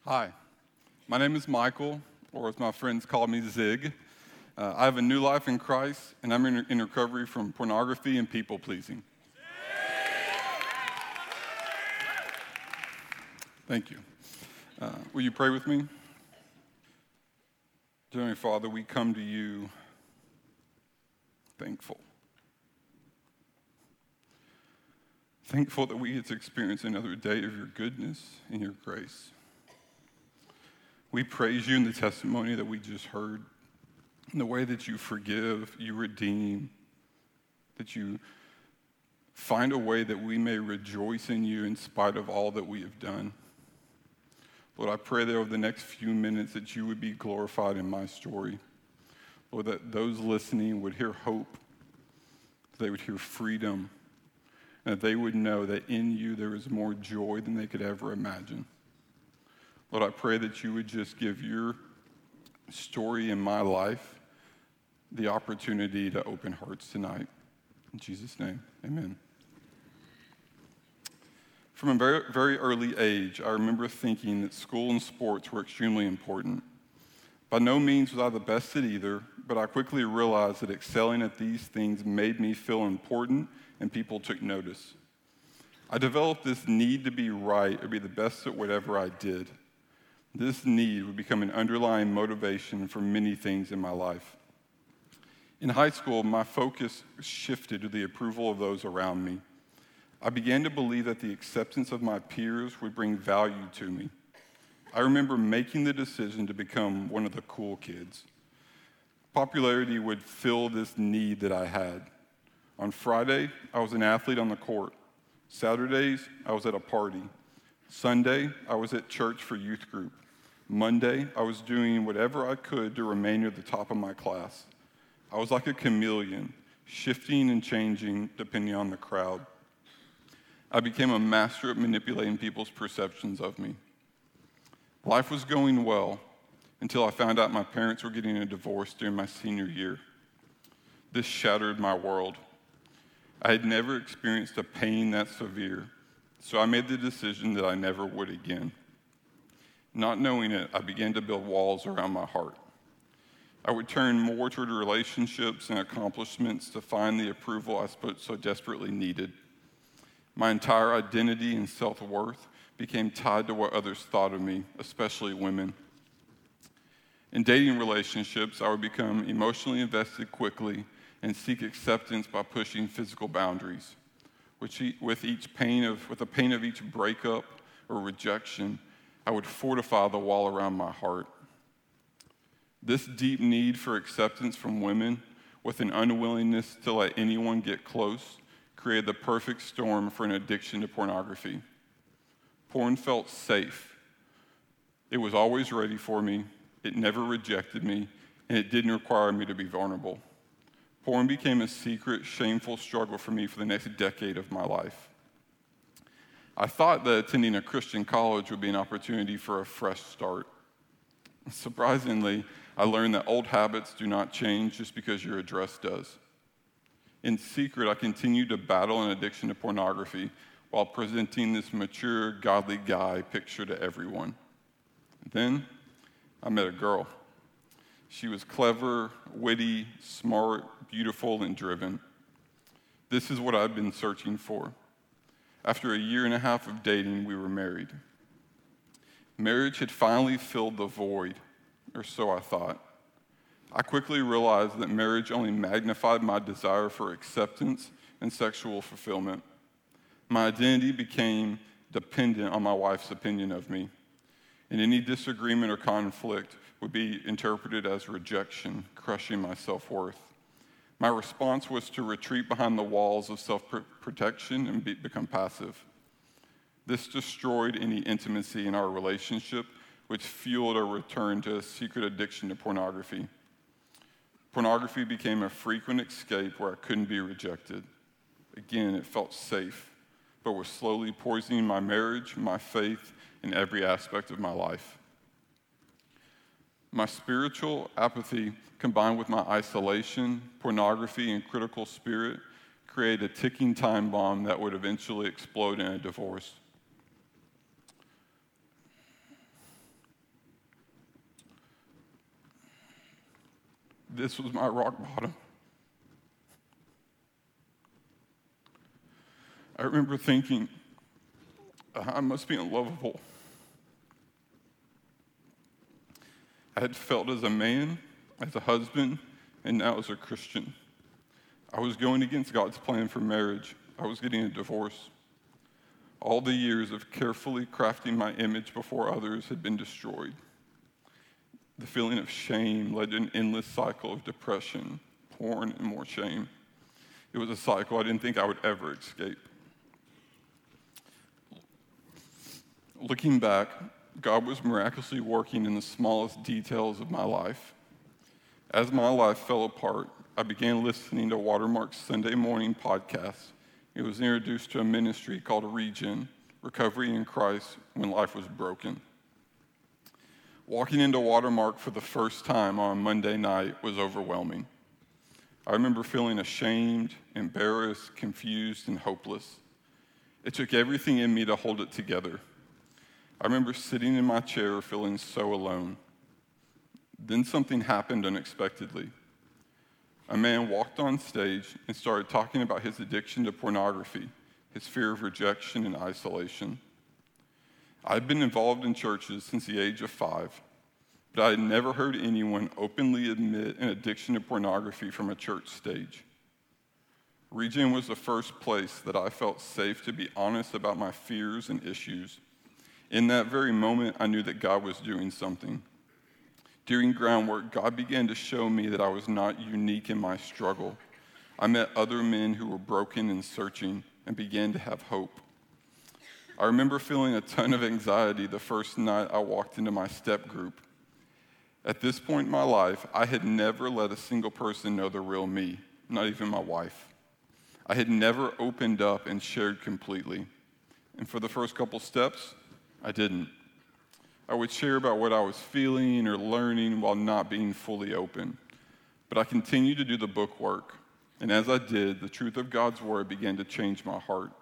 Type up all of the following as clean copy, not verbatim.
Hi, my name is Michael, or as my friends call me, Zig. I have a new life in Christ, and I'm in recovery from pornography and people-pleasing. Thank you. Will you pray with me? Dear Heavenly Father, we come to you thankful. Thankful that we get to experience another day of your goodness and your grace. We praise you in the testimony that we just heard, in the way that you forgive, you redeem, that you find a way that we may rejoice in you in spite of all that we have done. Lord, I pray that over the next few minutes that you would be glorified in my story. Lord, that those listening would hear hope, that they would hear freedom, and that they would know that in you there is more joy than they could ever imagine. Lord, I pray that you would just give your story in my life the opportunity to open hearts tonight. In Jesus' name, amen. From a very, very early age, I remember thinking that school and sports were extremely important. By no means was I the best at either, but I quickly realized that excelling at these things made me feel important and people took notice. I developed this need to be right or be the best at whatever I did. This need would become an underlying motivation for many things in my life. In high school, my focus shifted to the approval of those around me. I began to believe that the acceptance of my peers would bring value to me. I remember making the decision to become one of the cool kids. Popularity would fill this need that I had. On Friday, I was an athlete on the court. Saturdays, I was at a party. Sunday, I was at church for youth group. Monday, I was doing whatever I could to remain near the top of my class. I was like a chameleon, shifting and changing depending on the crowd. I became a master at manipulating people's perceptions of me. Life was going well until I found out my parents were getting a divorce during my senior year. This shattered my world. I had never experienced a pain that severe, so I made the decision that I never would again. Not knowing it, I began to build walls around my heart. I would turn more toward relationships and accomplishments to find the approval I so desperately needed. My entire identity and self-worth became tied to what others thought of me, especially women. In dating relationships, I would become emotionally invested quickly and seek acceptance by pushing physical boundaries. With the pain of each breakup or rejection, I would fortify the wall around my heart. This deep need for acceptance from women, with an unwillingness to let anyone get close, created the perfect storm for an addiction to pornography. Porn felt safe. It was always ready for me, it never rejected me, and it didn't require me to be vulnerable. Porn became a secret, shameful struggle for me for the next decade of my life. I thought that attending a Christian college would be an opportunity for a fresh start. Surprisingly, I learned that old habits do not change just because your address does. In secret, I continued to battle an addiction to pornography while presenting this mature, godly guy picture to everyone. Then I met a girl. She was clever, witty, smart, beautiful, and driven. This is what I'd been searching for. After a year and a half of dating, we were married. Marriage had finally filled the void, or so I thought. I quickly realized that marriage only magnified my desire for acceptance and sexual fulfillment. My identity became dependent on my wife's opinion of me, and any disagreement or conflict would be interpreted as rejection, crushing my self-worth. My response was to retreat behind the walls of self-protection and become passive. This destroyed any intimacy in our relationship, which fueled a return to a secret addiction to pornography. Pornography became a frequent escape where I couldn't be rejected. Again, it felt safe, but was slowly poisoning my marriage, my faith, and every aspect of my life. My spiritual apathy, combined with my isolation, pornography, and critical spirit, created a ticking time bomb that would eventually explode in a divorce. This was my rock bottom. I remember thinking, I must be unlovable. I had felt as a man, as a husband, and now as a Christian. I was going against God's plan for marriage. I was getting a divorce. All the years of carefully crafting my image before others had been destroyed. The feeling of shame led to an endless cycle of depression, porn, and more shame. It was a cycle I didn't think I would ever escape. Looking back, God was miraculously working in the smallest details of my life. As my life fell apart, I began listening to Watermark's Sunday morning podcast. It was introduced to a ministry called Regen, Recovery in Christ when Life Was Broken. Walking into Watermark for the first time on Monday night was overwhelming. I remember feeling ashamed, embarrassed, confused, and hopeless. It took everything in me to hold it together. I remember sitting in my chair feeling so alone. Then something happened unexpectedly. A man walked on stage and started talking about his addiction to pornography, his fear of rejection and isolation. I'd been involved in churches since the age of 5, but I had never heard anyone openly admit an addiction to pornography from a church stage. Regen was the first place that I felt safe to be honest about my fears and issues. In that very moment, I knew that God was doing something. During groundwork, God began to show me that I was not unique in my struggle. I met other men who were broken and searching and began to have hope. I remember feeling a ton of anxiety the first night I walked into my step group. At this point in my life, I had never let a single person know the real me, not even my wife. I had never opened up and shared completely. And for the first couple steps, I didn't. I would share about what I was feeling or learning while not being fully open. But I continued to do the book work. And as I did, the truth of God's word began to change my heart.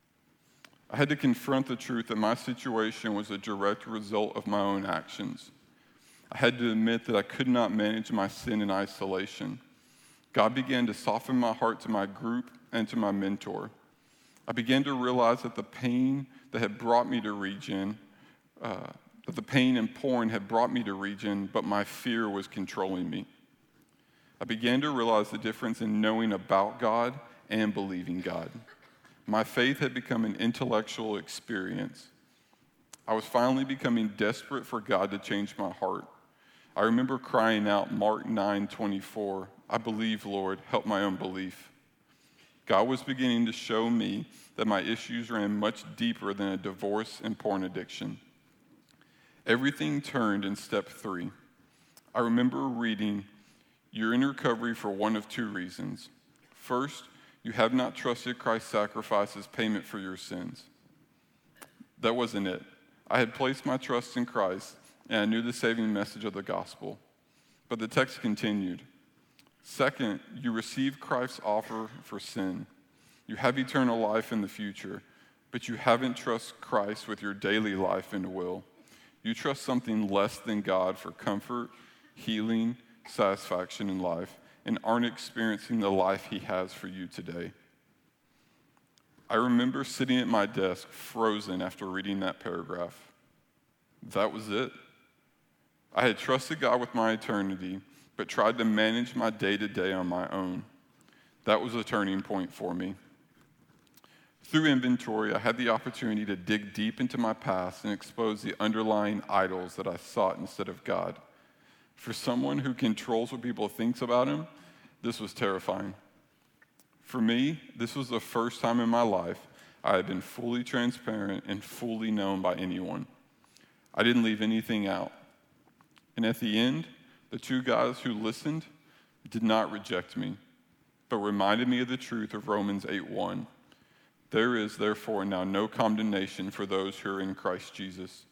I had to confront the truth that my situation was a direct result of my own actions. I had to admit that I could not manage my sin in isolation. God began to soften my heart to my group and to my mentor. I began to realize that the pain that had brought me to Regen, that the pain and porn had brought me to Regen, but my fear was controlling me. I began to realize the difference in knowing about God and believing God. My faith had become an intellectual experience. I was finally becoming desperate for God to change my heart. I remember crying out, Mark 9:24, "I believe, Lord, help my unbelief." God was beginning to show me that my issues ran much deeper than a divorce and porn addiction. Everything turned in step 3. I remember reading, "You're in recovery for one of 2 reasons. First, you have not trusted Christ's sacrifice as payment for your sins." That wasn't it. I had placed my trust in Christ, and I knew the saving message of the gospel. But the text continued. Second, you receive Christ's offer for sin. You have eternal life in the future, but you haven't trusted Christ with your daily life and will. You trust something less than God for comfort, healing, satisfaction in life, and aren't experiencing the life He has for you today. I remember sitting at my desk, frozen after reading that paragraph. That was it. I had trusted God with my eternity, but tried to manage my day-to-day on my own. That was a turning point for me. Through inventory, I had the opportunity to dig deep into my past and expose the underlying idols that I sought instead of God. For someone who controls what people think about him, this was terrifying. For me, this was the first time in my life I had been fully transparent and fully known by anyone. I didn't leave anything out. And at the end, the 2 guys who listened did not reject me, but reminded me of the truth of Romans 8:1. There is, therefore, now no condemnation for those who are in Christ Jesus.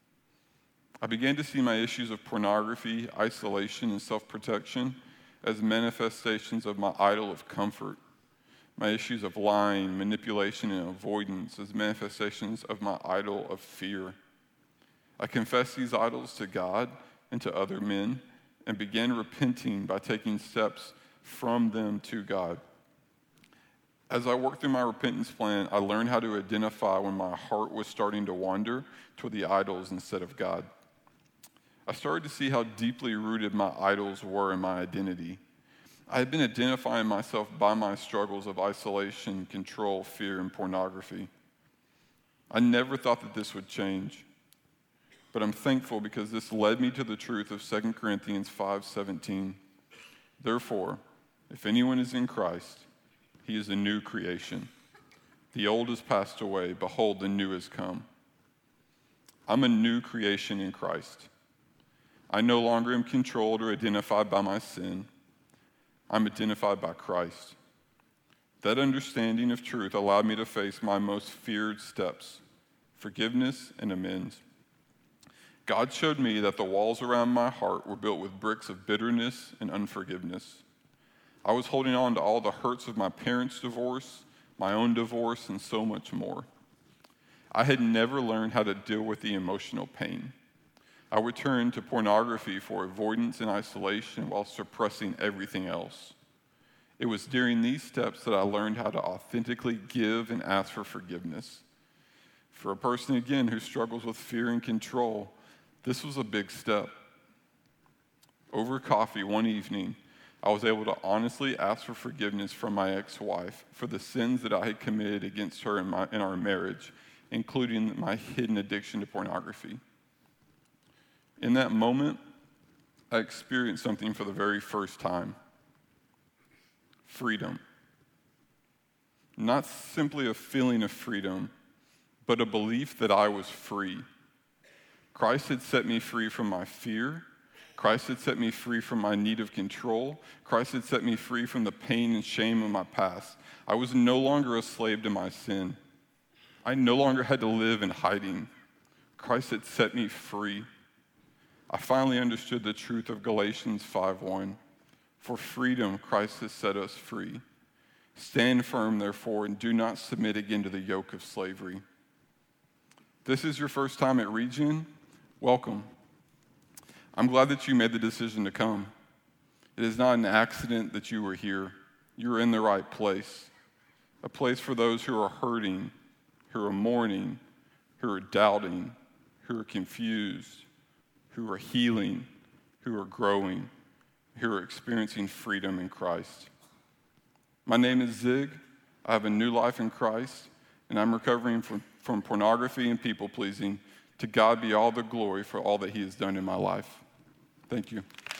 I began to see my issues of pornography, isolation, and self-protection as manifestations of my idol of comfort. My issues of lying, manipulation, and avoidance as manifestations of my idol of fear. I confessed these idols to God and to other men, and began repenting by taking steps from them to God. As I worked through my repentance plan, I learned how to identify when my heart was starting to wander toward the idols instead of God. I started to see how deeply rooted my idols were in my identity. I had been identifying myself by my struggles of isolation, control, fear, and pornography. I never thought that this would change, but I'm thankful because this led me to the truth of 2 Corinthians 5:17. Therefore, if anyone is in Christ, he is a new creation. The old has passed away. Behold, the new has come. I'm a new creation in Christ. I no longer am controlled or identified by my sin. I'm identified by Christ. That understanding of truth allowed me to face my most feared steps, forgiveness and amends. God showed me that the walls around my heart were built with bricks of bitterness and unforgiveness. I was holding on to all the hurts of my parents' divorce, my own divorce, and so much more. I had never learned how to deal with the emotional pain. I would turn to pornography for avoidance and isolation while suppressing everything else. It was during these steps that I learned how to authentically give and ask for forgiveness. For a person, again, who struggles with fear and control, this was a big step. Over coffee one evening, I was able to honestly ask for forgiveness from my ex-wife for the sins that I had committed against her in our marriage, including my hidden addiction to pornography. In that moment, I experienced something for the very first time. Freedom. Not simply a feeling of freedom, but a belief that I was free. Christ had set me free from my fear. Christ had set me free from my need of control. Christ had set me free from the pain and shame of my past. I was no longer a slave to my sin. I no longer had to live in hiding. Christ had set me free. I finally understood the truth of Galatians 5:1. For freedom, Christ has set us free. Stand firm, therefore, and do not submit again to the yoke of slavery. This is your first time at Region? Welcome. I'm glad that you made the decision to come. It is not an accident that you were here. You're in the right place. A place for those who are hurting, who are mourning, who are doubting, who are confused, who are healing, who are growing, who are experiencing freedom in Christ. My name is Zig. I have a new life in Christ, and I'm recovering from pornography and people-pleasing. To God be all the glory for all that He has done in my life. Thank you.